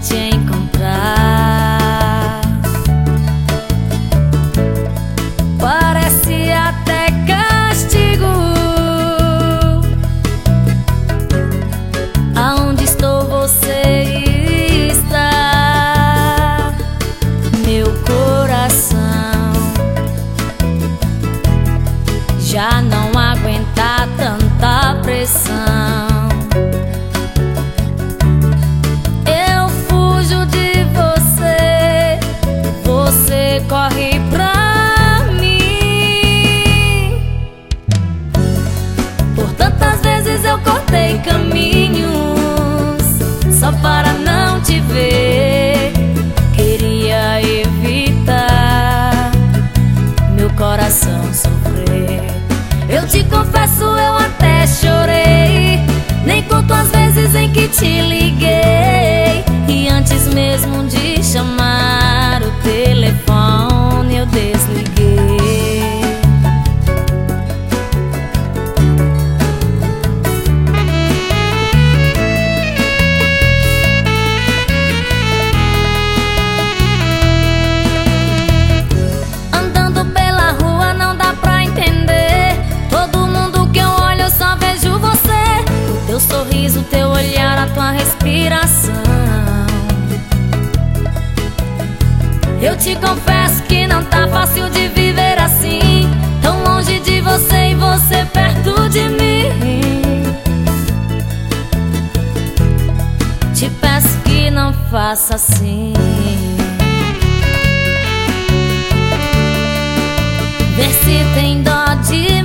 te encontrar. Parece até castigo. Aonde estou, você está. Meu coração já não aguenta tanta pressão. Eu fujo de você, você corre pra mim. Por tantas vezes eu cortei caminhos só para não te ver. Queria evitar meu coração sofrer. Eu te confesso, eu até chorei. Nem conto as vezes em que te liguei. E antes mesmo de chamar o telefone, eu desliguei. Andando pela rua não dá pra entender. Todo mundo que eu olho eu só vejo você. O teu sorriso, o teu olhar, a tua respiração. Eu te confesso que não tá fácil de viver assim, tão longe de você e você perto de mim. Te peço que não faça assim. Vê se tem dó de